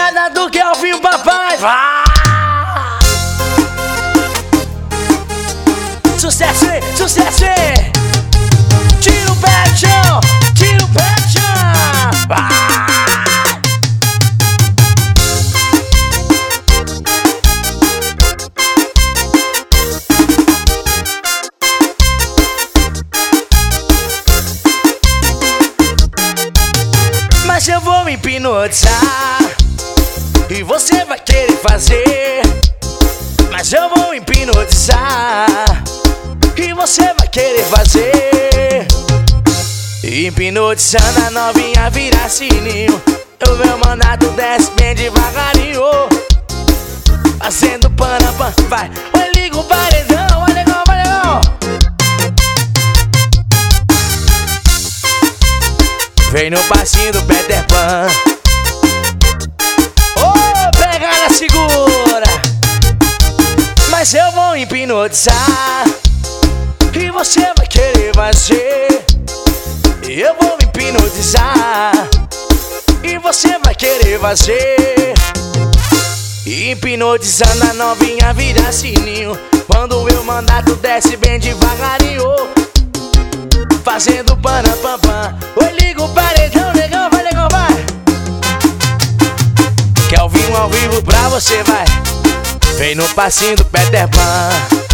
pegada do Kelvin, papai. Vai! Sucesso, hein? Sucesso, hein? Tira o pé do chão, tira o pé do chão. Vai! Mas eu vou me hipnotizar e você vai querer fazer. Mas eu vou hipnotizar e você vai querer fazer. Hipnotizando a novinha virar sininho. Eu vou mandar tu desce bem devagarinho, fazendo panampa, vai. Oi, liga o paredão, vai legal, vai legal. Vem no passinho do Peter Pan. Oh, pegada segura. Mas eu vou hipnotizar e você vai querer fazer. Eu vou hipnotizar e você vai querer fazer. Hipnotizando a novinha vira sininho. Quando eu mandar tu desce bem devagarinho, fazendo panam-pam-pam. Oi, liga o paredão, negão, vai, negão, vai. Kelvin ao vivo pra você, vai. Vem no passinho do Peter Pan.